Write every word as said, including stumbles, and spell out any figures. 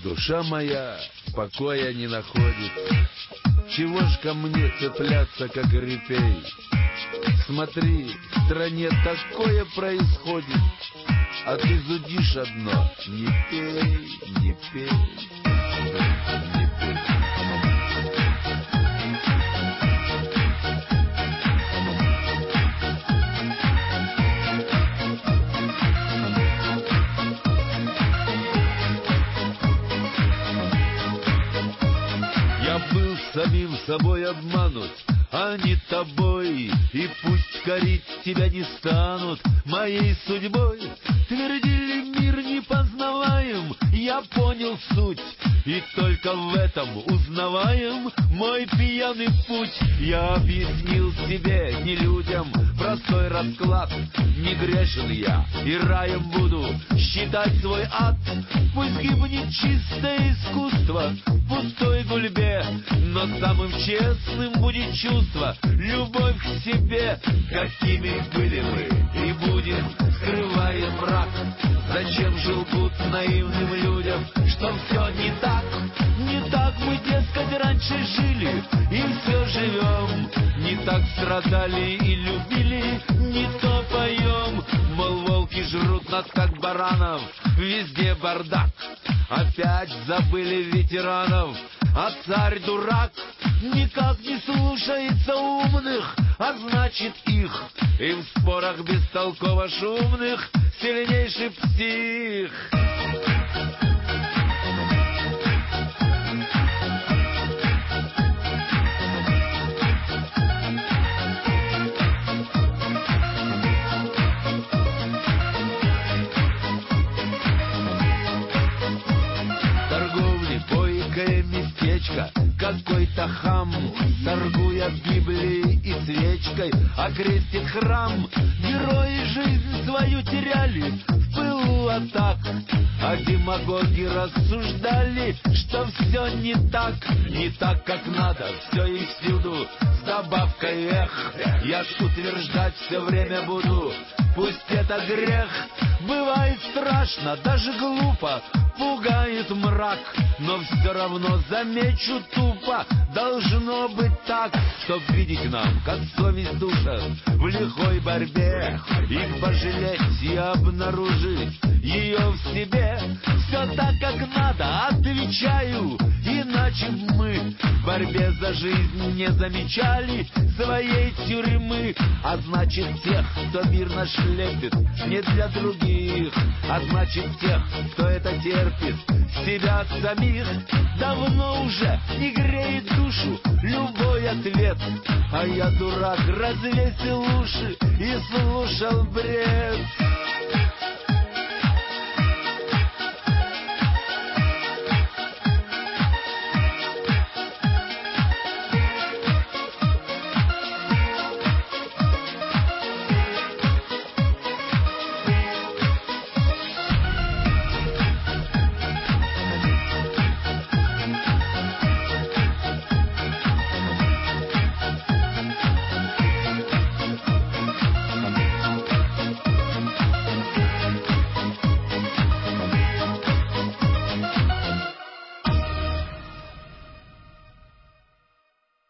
Душа моя покоя не находит. Чего ж ко мне цепляться, как репей? Смотри, в стране такое происходит, а ты зудишь одно: не пей, не пей, не пей. Я был самим собой обманут, а не тобой, и пусть корить тебя не станут моей судьбой. Твердили, мир непознаваем, я понял суть, и только в этом узнаваем мой пьяный путь. Я объяснил себе, не людям, простой расклад: не грешен я, и раем буду считать свой ад. Пусть гибнет чистое искусство в пустой гульбе, но самым честным будет чувство, любовь к себе. Какими были мы и будем, скрывая мрак. Зачем же лгут наивным людям, что все не так? Не так мы, дескать, раньше жили, и все живем. Не так страдали и любили, не то поем. Мол, волки жрут нас, как баранов, везде бардак. Опять забыли ветеранов, а царь дурак никак не слушается умных, а значит их. И в спорах бестолково шумных сильнейший псих. Торговли, бойкое местечко, какой-то хам, торгуя Библией и свечкой, окрестит храм. Герои жизнь свою теряли в пылу атак, а демагоги рассуждали, что все не так. Не так, как надо, все и всюду с добавкой эх. Я ж утверждать все время буду, пусть это грех. Бывает страшно, даже глупо, пугает мрак, но все равно замечу тупо: должно быть так, чтоб видеть нам, как совесть душат в лихой борьбе, и пожалеть и обнаружить ее в себе. Все так, как надо, отвечаю, иначе б мы в борьбе за жизнь не замечали своей тюрьмы. А значит, тех, кто мирно шлепит, не для других, а значит, тех, кто это терпит, себя самих, давно уже не греет душу любой ответ. А я, дурак, развесил уши и слушал бред.